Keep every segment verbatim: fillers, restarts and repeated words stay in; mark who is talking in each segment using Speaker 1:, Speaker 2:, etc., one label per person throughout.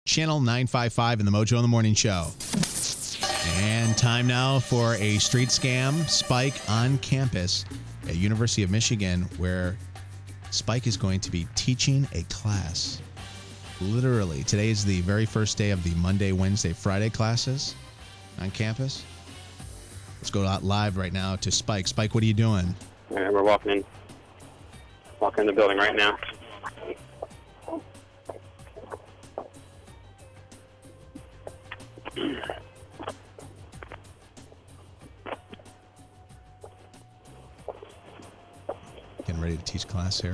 Speaker 1: Channel nine fifty-five in the Mojo in the Morning Show. And time now for a street scam. Spike on campus at University of Michigan, where Spike is going to be teaching a class. Literally, today is the very first day of the Monday, Wednesday, Friday classes on campus. Let's go out live right now to Spike. Spike, what are you doing?
Speaker 2: All right, we're walking in. Walking in the building right now.
Speaker 1: Getting ready to teach class here.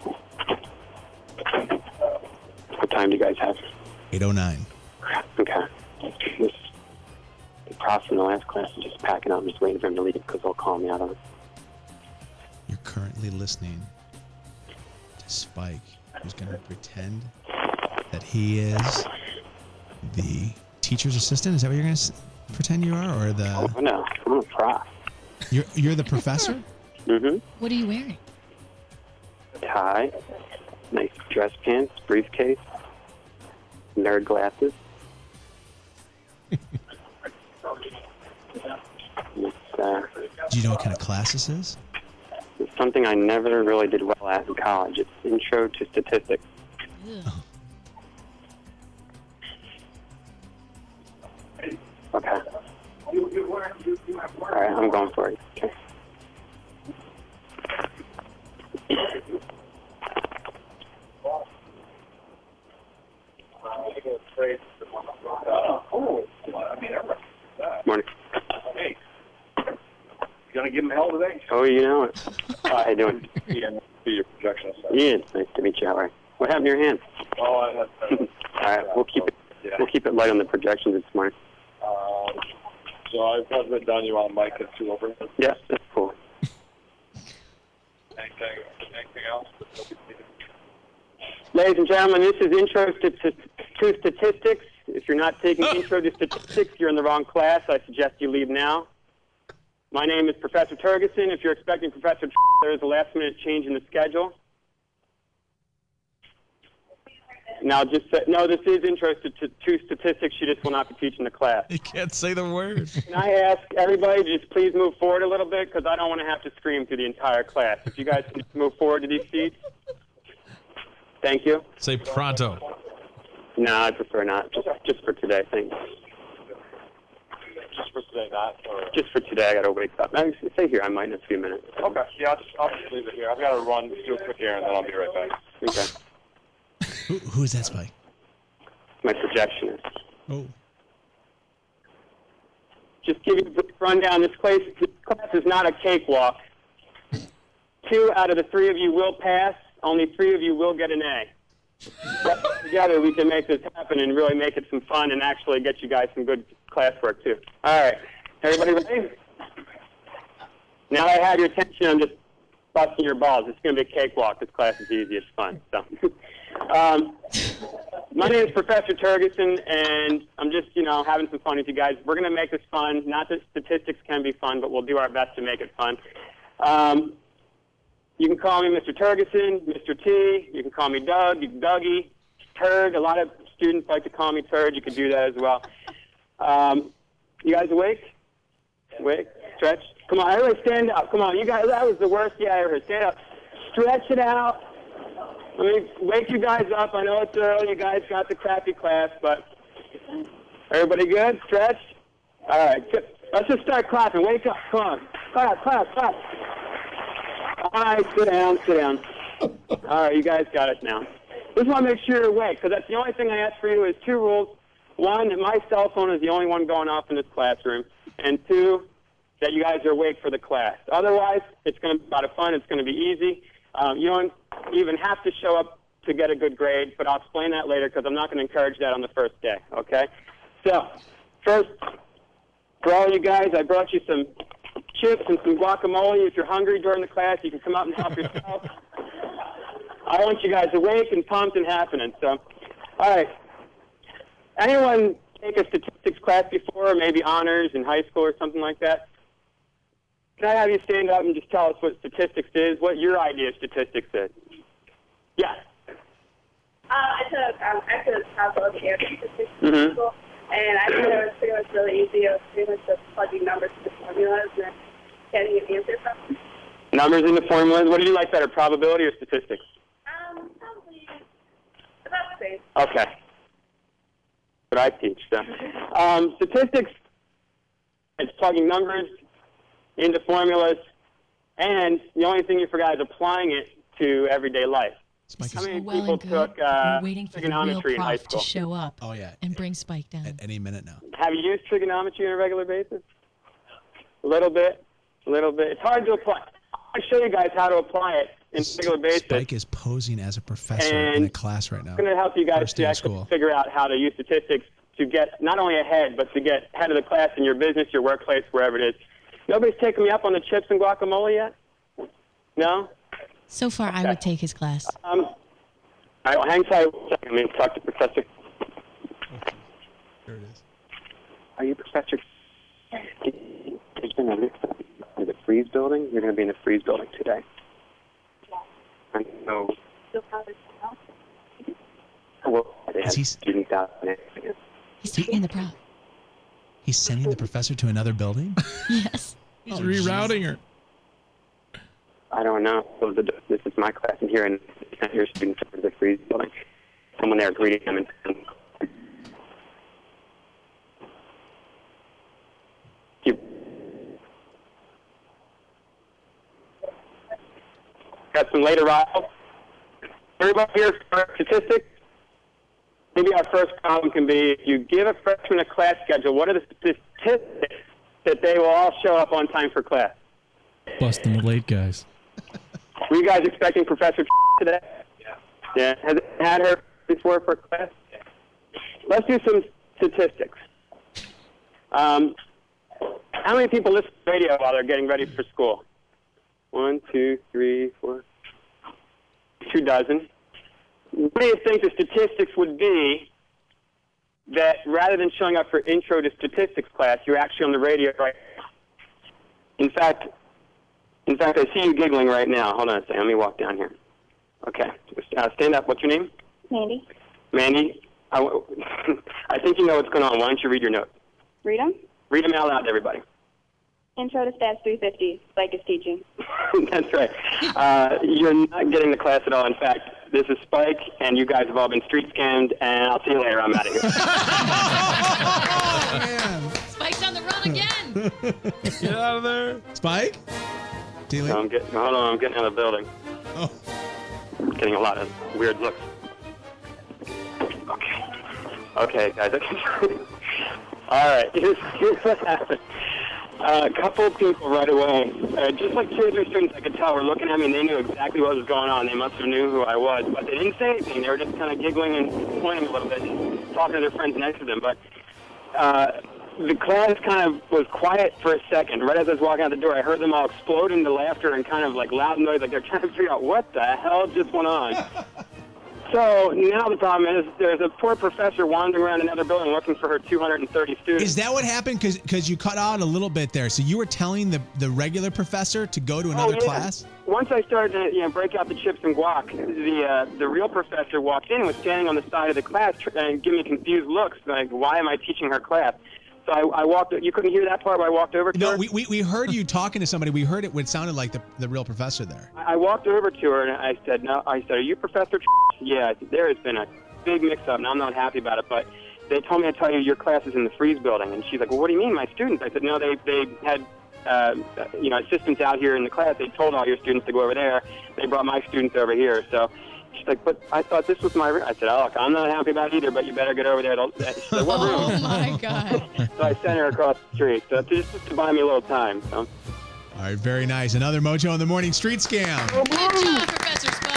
Speaker 2: What time do you guys have?
Speaker 1: eight oh nine.
Speaker 2: Okay. This, the prof from the last class is just packing up. I'm just waiting for him to leave because they'll call me out on it.
Speaker 1: You're currently listening to Spike, who's going to pretend that he is the teacher's assistant. Is that what you're going to pretend you are, or the?
Speaker 2: Oh no, I'm a prof.
Speaker 1: You're you're the professor.
Speaker 2: Mm-hmm.
Speaker 3: What are you wearing?
Speaker 2: Tie, nice dress pants, briefcase, nerd glasses. It's, uh,
Speaker 1: Do you know what kind of class this is?
Speaker 2: it's something I never really did well at in college. It's Intro to Statistics.
Speaker 1: Oh.
Speaker 2: Okay. All right, I'm going for it. Okay. Morning.
Speaker 4: Hey, you gonna give him hell today?
Speaker 2: Oh, you know it. How you doing?
Speaker 4: Yeah, be your projection.
Speaker 2: Ian, nice to meet you. How are you? What happened to your hand?
Speaker 4: Oh, I have. Uh,
Speaker 2: All right, we'll keep it.
Speaker 4: Yeah.
Speaker 2: We'll keep it light on the projections this morning.
Speaker 4: Um, so I've got it done. You want Mike and two over?
Speaker 2: Yes, that's cool.
Speaker 4: Anything? Anything else?
Speaker 2: Ladies and gentlemen, this is Intro to, to, to Statistics. If you're not taking Intro to Statistics, you're in the wrong class. I suggest you leave now. My name is Professor Turgeson. If you're expecting Professor Tr there is a last-minute change in the schedule. Now, just say, no, this is Intro to, to, to Statistics. She just will not be teaching the class.
Speaker 1: You can't say the word.
Speaker 2: Can I ask everybody to just please move forward a little bit, because I don't want to have to scream through the entire class. If you guys can just move forward to these seats. Thank you.
Speaker 5: Say pronto.
Speaker 2: No, I prefer not. Just, just for today, thanks.
Speaker 4: Just for today, not? Or...
Speaker 2: Just for today, I got to wake up. I stay here. I might in a few minutes.
Speaker 4: Okay. Yeah, I'll just, I'll just leave it here. I've got to run, do a quick errand, and then I'll be right back.
Speaker 2: Okay.
Speaker 1: Who, who is that, Spike?
Speaker 2: My projectionist.
Speaker 1: Oh.
Speaker 2: Just give you a brief rundown. This class, this class is not a cakewalk. Two out of the three of you will pass. Only three of you will get an A. Together, we can make this happen and really make it some fun and actually get you guys some good classwork, too. All right. Everybody ready? Now I have your attention. I'm just busting your balls. It's going to be a cakewalk. This class is easy. It's fun. So, um, my name is Professor Turgeson, and I'm just, you know, having some fun with you guys. We're going to make this fun. Not that statistics can be fun, but we'll do our best to make it fun. Um, You can call me Mister Turgeson, Mister T. You can call me Doug, Dougie, Turd. A lot of students like to call me Turd. You can do that as well. Um, you guys awake? Awake? Stretch? Come on, everybody stand up. Come on, you guys, that was the worst yeah I ever heard. Stand up. Stretch it out. Let me wake you guys up. I know it's early. You guys got the crappy class, but everybody good? Stretch? All right, good. Let's just start clapping. Wake up. Come on. Clap, clap, clap. All right, sit down, sit down. All right, you guys got it now. Just want to make sure you're awake, because that's the only thing I ask for you is two rules. One, that my cell phone is the only one going off in this classroom. And two, that you guys are awake for the class. Otherwise, it's going to be a lot of fun. It's going to be easy. Um, you don't even have to show up to get a good grade, but I'll explain that later because I'm not going to encourage that on the first day, okay? So, first, for all you guys, I brought you some chips and some guacamole. If you're hungry during the class, you can come out and help yourself. I want you guys awake and pumped and happening. So, all right. Anyone take a statistics class before, or maybe honors in high school or something like that? Can I have you stand up and just tell us what statistics is, what your idea of statistics is? Yes.
Speaker 3: I took um, I took probability and statistics in
Speaker 2: Mhm.
Speaker 3: school, and I thought it was pretty much really easy. It was pretty much just plugging numbers into formulas and getting an answer from them.
Speaker 2: Numbers in the formulas. What do you like better, probability or statistics?
Speaker 3: Um, probably about the same.
Speaker 2: Okay. What I teach. So, um, statistics. It's plugging numbers into formulas, and the only thing you forgot is applying it to everyday life.
Speaker 1: Spike
Speaker 2: How
Speaker 1: is,
Speaker 2: many
Speaker 5: well
Speaker 2: people
Speaker 5: and good.
Speaker 2: took uh,
Speaker 5: We're waiting for the real
Speaker 2: trigonometry in high
Speaker 5: prof to
Speaker 2: school?
Speaker 5: show up
Speaker 1: oh, yeah.
Speaker 5: and bring Spike down.
Speaker 1: At any minute now.
Speaker 2: Have you used trigonometry on a regular basis? A little bit, a little bit. It's hard to apply. I'll show you guys how to apply it in a regular basis.
Speaker 1: Spike is posing as a professor in
Speaker 2: And
Speaker 1: a class right now.
Speaker 2: I'm going to help you guys
Speaker 1: First day
Speaker 2: to
Speaker 1: of
Speaker 2: actually
Speaker 1: school.
Speaker 2: figure out how to use statistics to get not only ahead, but to get head of the class in your business, your workplace, wherever it is. Nobody's taken me up on the chips and guacamole yet? No?
Speaker 5: So far, I would take his class.
Speaker 2: Um, all right, well, hang tight one second. I'm going to talk to Professor.
Speaker 1: There it is.
Speaker 2: Are you Professor? There's been a mix-up in the Freeze building. You're going to be in the Freeze building today. I know.
Speaker 3: Still probably now.
Speaker 2: Well, they
Speaker 1: Is
Speaker 2: have
Speaker 1: he-
Speaker 2: students out there.
Speaker 5: He's taking the prop.
Speaker 1: He's sending the professor to another building?
Speaker 5: Yes.
Speaker 6: He's rerouting her.
Speaker 2: I don't know. So the, this is my class in here, and your students are in the Freeze building. Someone there greeting them. And, you. Got some late arrivals. Everybody here for statistics? Maybe our first problem can be, if you give a freshman a class schedule, what are the statistics that they will all show up on time for class?
Speaker 6: Busting the late guys.
Speaker 2: Were you guys expecting Professor today? Yeah. Yeah. Has it had her before for class? Yeah. Let's do some statistics. Um, how many people listen to the radio while they're getting ready for school? One, two, three, four. Two dozen. What do you think the statistics would be that rather than showing up for intro to statistics class, you're actually on the radio right now? In fact, in fact, I see you giggling right now. Hold on a second. Let me walk down here. Okay. Uh, stand up. What's your name?
Speaker 3: Mandy.
Speaker 2: Mandy, I, w- I think you know what's going on. Why don't you read your notes?
Speaker 3: Read them.
Speaker 2: Read them out loud to everybody.
Speaker 3: Intro to Stats three fifty. Spike is teaching.
Speaker 2: That's right. Uh, you're not getting the class at all. In fact, this is Spike, and you guys have all been street scammed, and I'll see you later. I'm out of here.
Speaker 1: Oh, man.
Speaker 5: Spike's on the run again.
Speaker 6: Get out of there.
Speaker 1: Spike? Dealing?
Speaker 2: So I'm getting, hold on, I'm getting out of the building.
Speaker 1: Oh.
Speaker 2: I'm getting a lot of weird looks. Okay. Okay, guys. Okay. All right. Here's, here's what happened. Uh, a couple of people right away, uh, just like two or three students I could tell were looking at me and they knew exactly what was going on. They must have knew who I was, but they didn't say anything. They were just kind of giggling and pointing a little bit and talking to their friends next to them. But uh, the class kind of was quiet for a second. Right as I was walking out the door, I heard them all explode into laughter and kind of like loud noise, like they're trying to figure out what the hell just went on. So now the problem is there's a poor professor wandering around another building looking for her two hundred thirty students.
Speaker 1: Is that what happened? Because you cut out a little bit there. So you were telling the, the regular professor to go to another
Speaker 2: Oh, yeah.
Speaker 1: class?
Speaker 2: Once I started to you know, break out the chips and guac, the uh, the real professor walked in and was standing on the side of the class tr- and giving me confused looks, like, why am I teaching her class? So I, I walked. You couldn't hear that part, but I walked over to
Speaker 1: No,
Speaker 2: her.
Speaker 1: we, we, we heard you talking to somebody. We heard it. It sounded like the, the real professor there.
Speaker 2: I walked over to her and I said, "No." I said, "Are you Professor?" Yeah. I said, there has been a big mix-up, and I'm not happy about it. But they told me to tell you your class is in the Freeze building. And she's like, "Well, what do you mean, my students?" I said, "No, they they had uh, you know assistants out here in the class. They told all your students to go over there. They brought my students over here." So she's like, "But I thought this was my room." I said, "Oh, look, I'm not happy about it either, but you better get over there." She's like, "What room?"
Speaker 5: Oh, my God.
Speaker 2: So I sent her across the street. So just, just to buy me a little time. So.
Speaker 1: All right, very nice. Another Mojo in the Morning street scam.
Speaker 5: Good job, Professor Spike.